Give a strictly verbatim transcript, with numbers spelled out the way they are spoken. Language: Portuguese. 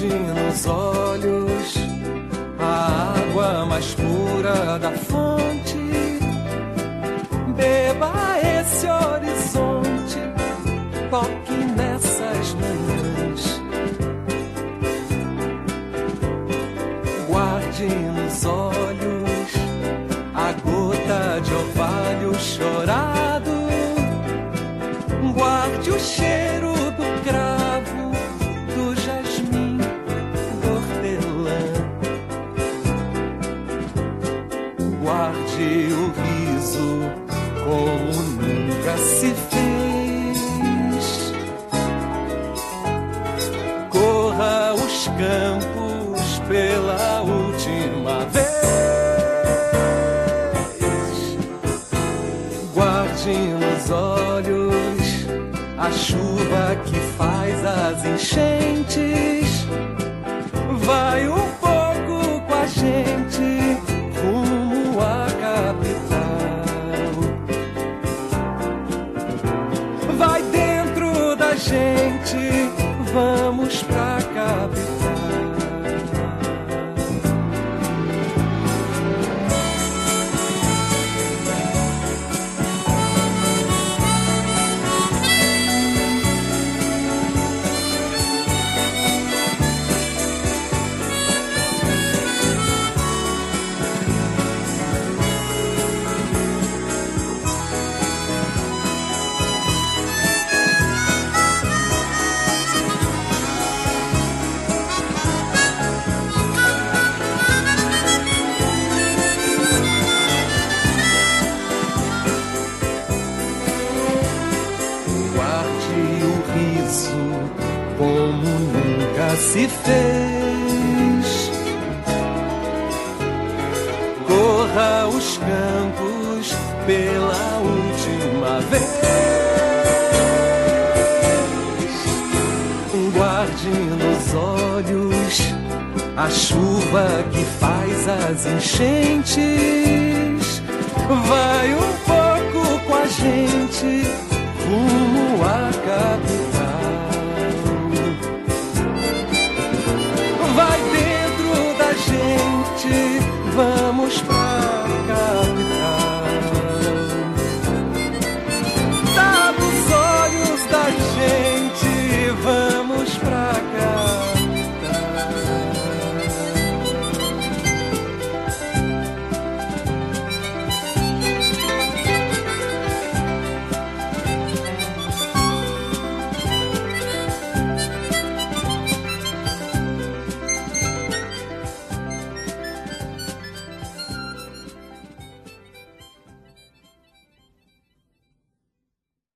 Guarde nos olhos a água mais pura da fonte. Beba esse horizonte, toque nessas manhãs. Guarde nos olhos a gota de orvalho chorado. Guarde o cheiro do cravo, do jasmim, do hortelã. Guarde o riso como nunca se fez. Corra os campos pela última vez. Guarde nos olhos a chuva que faz as enchentes. Vai um pouco com a gente rumo à capital. Vai dentro da gente, vamos pra capital. Como nunca se fez. Corra os campos pela última vez. Guarde nos olhos a chuva que faz as enchentes. Vai um pouco com a gente rumo a casa.